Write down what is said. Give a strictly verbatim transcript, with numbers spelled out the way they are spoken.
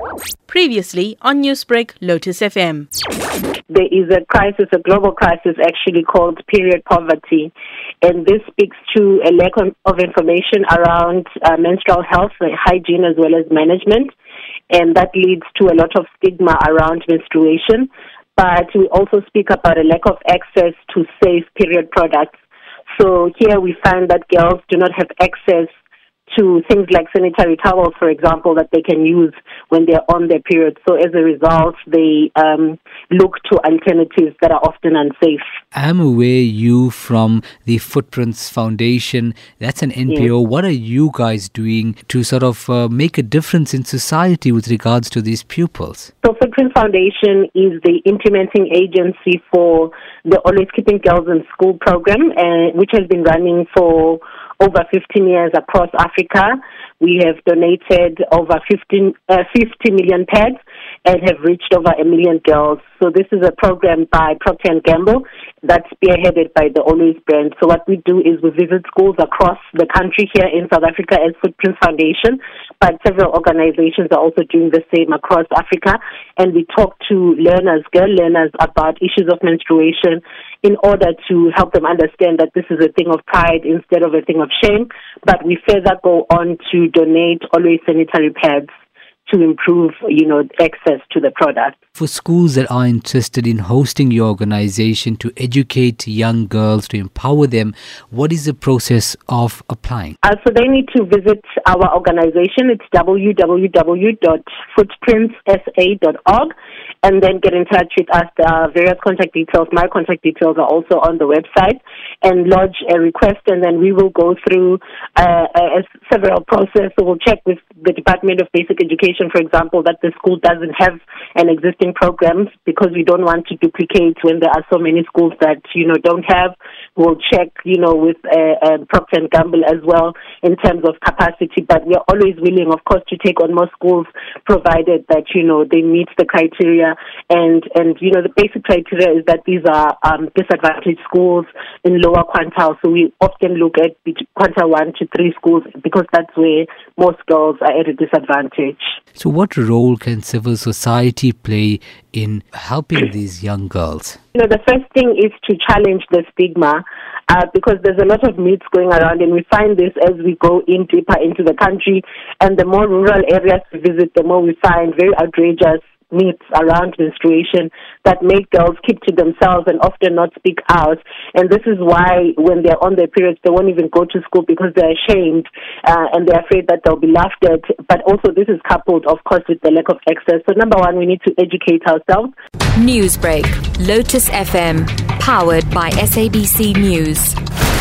Previously on Newsbreak, Lotus F M. There is a crisis, a global crisis actually called period poverty. And this speaks to a lack of information around uh, menstrual health, hygiene, as well as management. And that leads to a lot of stigma around menstruation. But we also speak about a lack of access to safe period products. So here we find that girls do not have access to things like sanitary towels, for example, that they can use when they're on their period. So as a result, they um, look to alternatives that are often unsafe. I'm aware you from the Footprints Foundation. That's an N P O. Yes. What are you guys doing to sort of uh, make a difference in society with regards to these pupils? So Footprints Foundation is the implementing agency for the Always Keeping Girls in School program, uh, which has been running for over fifteen years across Africa. We have donated over fifteen, uh, fifty million pads and have reached over a million girls. So this is a program by Procter and Gamble that's spearheaded by the Always brand. So what we do is we visit schools across the country here in South Africa as Footprints Foundation, but several organizations are also doing the same across Africa. And we talk to learners, girl learners, about issues of menstruation in order to help them understand that this is a thing of pride instead of a thing of shame. But we further go on to donate Always sanitary pads to improve, you know, access to the product. For schools that are interested in hosting your organization to educate young girls, to empower them, what is the process of applying? Uh, so they need to visit our organization. It's w w w dot footprints s a dot org and then get in touch with us. Uh, various contact details, my contact details are also on the website, and lodge a request, and then we will go through uh, a, a several process. So we'll check with the Department of Basic Education, for example, that the school doesn't have an existing program, because we don't want to duplicate when there are so many schools that, you know, don't have. We'll check, you know, with uh, uh, Procter and Gamble as well in terms of capacity, but we're always willing, of course, to take on more schools, provided that, you know, they meet the criteria. And, and you know, the basic criteria is that these are um, disadvantaged schools in lower quintile. So we often look at quintile one to three schools, because that's where most girls are at a disadvantage. So what role can civil society play in helping these young girls? You know, the first thing is to challenge the stigma, uh, because there's a lot of myths going around, and we find this as we go in deeper into the country. And the more rural areas we visit, the more we find very outrageous myths around menstruation that make girls keep to themselves and often not speak out. And this is why when they're on their periods, they won't even go to school, because they're ashamed uh, and they're afraid that they'll be laughed at. But also this is coupled, of course, with the lack of access. So number one, we need to educate ourselves. Newsbreak, Lotus F M, powered by S A B C News.